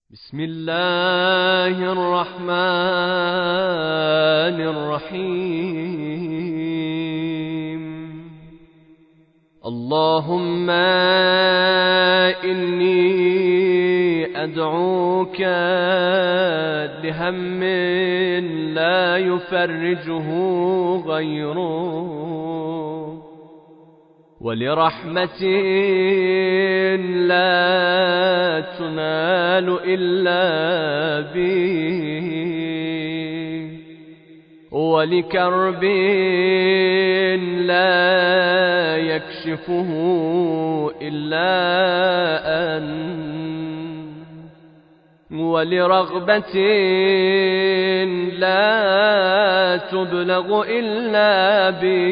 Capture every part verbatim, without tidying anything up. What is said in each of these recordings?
بسم الله الرحمن الرحيم. اللهم إني أدعوك لهم لا يفرجه غيرك، ولرحمة لا تنال إلا بك، ولكرب لا يكشفه إلا أنت، ولرغبة لا تبلغ إلا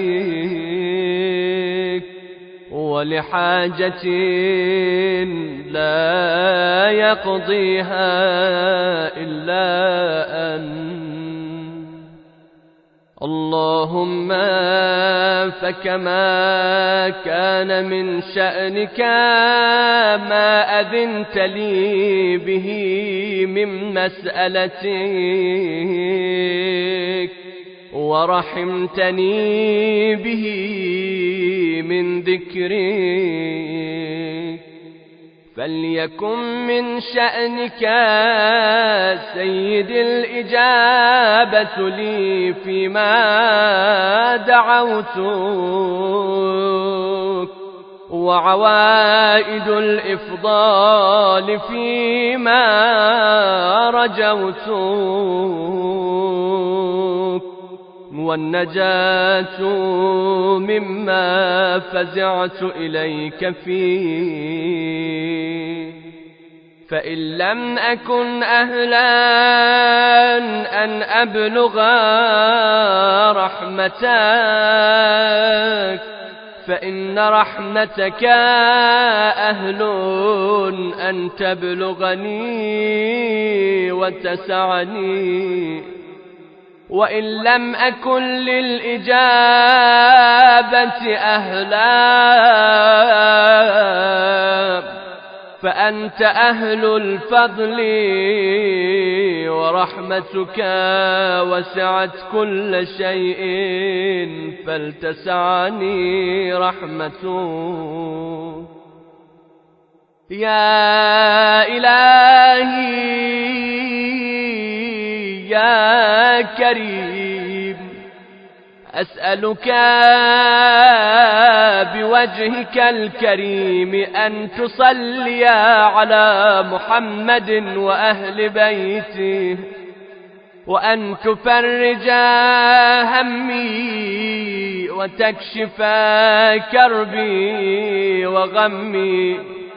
بك، ولحاجة لا يقضيها إلا أنت. اللهم فكما كان من شأنك ما أذنت لي به من مسألتك، ورحمتني به من ذكرك، فليكن من شأنك سيد الإجابة لي فيما دعوتك، وعوائد الإفضال فيما رجوتك، والنجاة مما فزعت إليك فيه. فإن لم أكن أهلا أن أبلغ رحمتك، فإن رحمتك أهل أن تبلغني وتسعني. وإن لم أكن للإجابة أهلا، فأنت أهل الفضل، ورحمتك وسعت كل شيء، فلتسعني رحمتك. يا إلهي يا كريم، أسألك بوجهك الكريم أن تصلي على محمد وأهل بيته، وأن تفرج همي وتكشف كربي وغمي،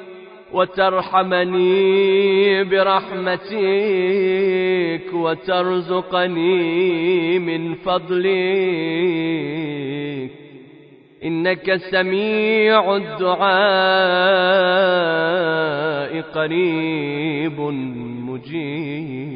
وترحمني برحمتك، وترزقني من فضلك، إنك سميع الدعاء قريب مجيب.